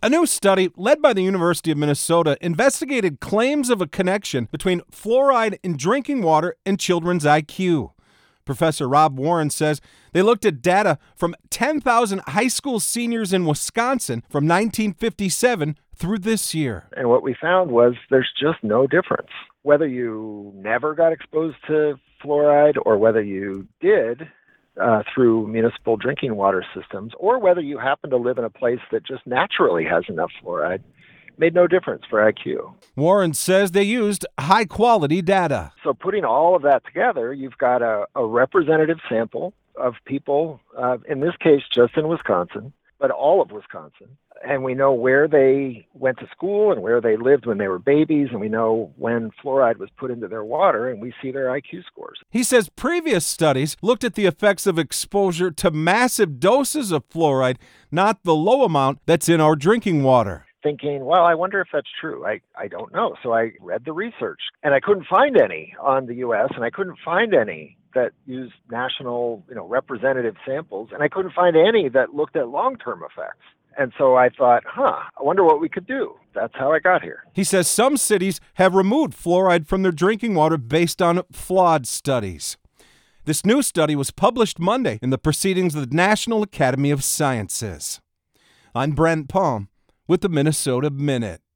A new study led by the University of Minnesota investigated claims of a connection between fluoride in drinking water and children's IQ. Professor Rob Warren says they looked at data from 10,000 high school seniors in Wisconsin from 1957 through this year. And what we found was there's just no difference. Whether you never got exposed to fluoride or whether you did through municipal drinking water systems, or whether you happen to live in a place that just naturally has enough fluoride, made no difference for IQ. Warren says they used high-quality data. So putting all of that together, you've got a representative sample of people, in this case just in Wisconsin, but all of Wisconsin. And we know where they went to school and where they lived when they were babies, and we know when fluoride was put into their water, and we see their IQ scores. He says previous studies looked at the effects of exposure to massive doses of fluoride, not the low amount that's in our drinking water. Thinking, well, I wonder if that's true. I don't know. So I read the research, and I couldn't find any on the U.S., and I couldn't find any that used national, representative samples, and I couldn't find any that looked at long-term effects. And so I thought, I wonder what we could do. That's how I got here. He says some cities have removed fluoride from their drinking water based on flawed studies. This new study was published Monday in the Proceedings of the National Academy of Sciences. I'm Brent Palm with the Minnesota Minute.